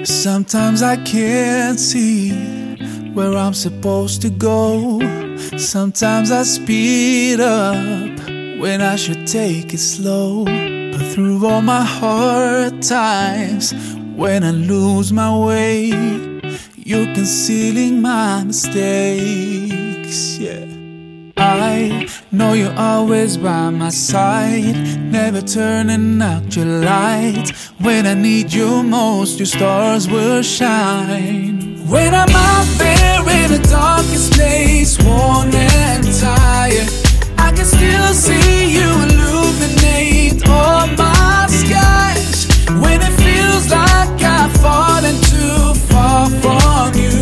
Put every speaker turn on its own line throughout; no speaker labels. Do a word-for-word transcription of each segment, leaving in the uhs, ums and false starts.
Sometimes I can't see where I'm supposed to go. Sometimes I speed up when I should take it slow. But through all my hard times, when I lose my way, you're concealing my mistakes, yeah. I know you're always by my side, never turning out your light. When I need you most, your stars will shine. When I'm out there in the darkest place, worn and tired, I can still see you illuminate all my skies. When it feels like I've fallen too far from you,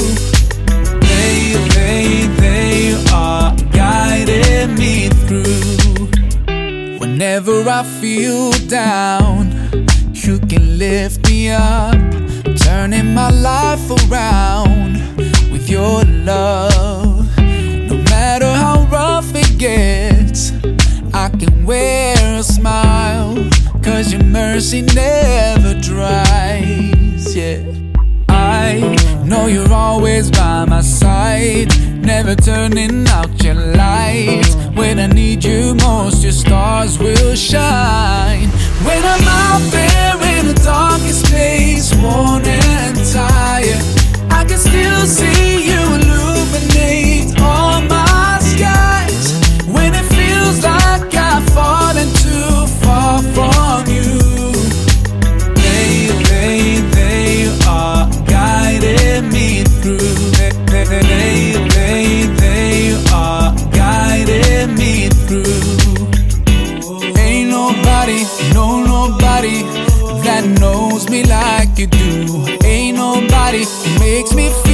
they, they, they are guiding me through. Whenever I feel down, you can lift me up, turning my life around with your love. No matter how rough it gets, I can wear a smile, 'cause your mercy never dries, yeah. I know you're always by my side, never turning out your light. When I need you most, your stars will shine. When I'm out there in the darkest place, worn and tired, I can still see you illuminate all my skies. When it feels like I've fallen too far from you, they, they, they are guiding me through. They, they, they, they are guiding me through. Ain't nobody, no nobody that knows me like you do. Ain't nobody who makes me feel